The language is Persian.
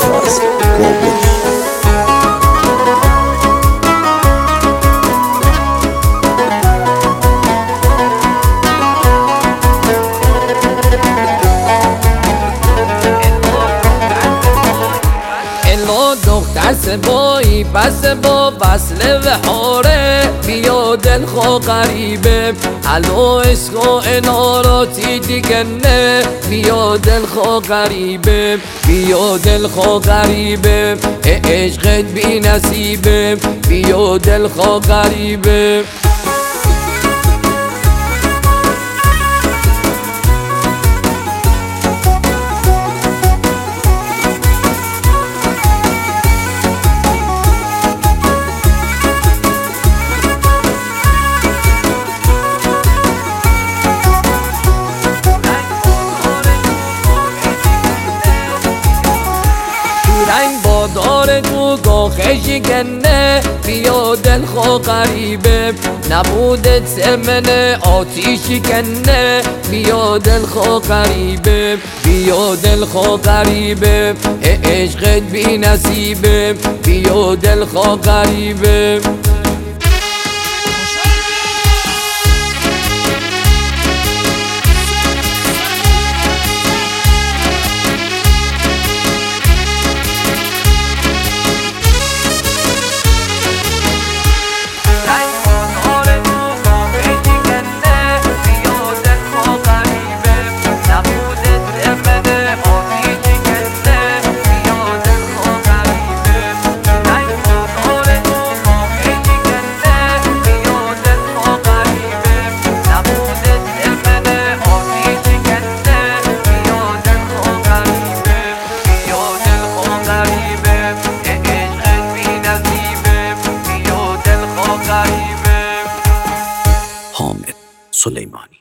از کابلی. دختر سبایی پس با وصله و حاره بیا دل خو غریبه الو عشق و اناراتی دیگه نه بیا دل خو غریبه بیا دل خو غریبه عشقت بی نصیبه بیا دل خو غریبه رنگ بادار تو گاخشی کنه بیا دل خو غریبه نبودت سمنه آتیشی کنه بیا دل خو غریبه بیا دل خو غریبه عشقت بی نصیبه بیا دل خو غریبه حامد سلیمانی.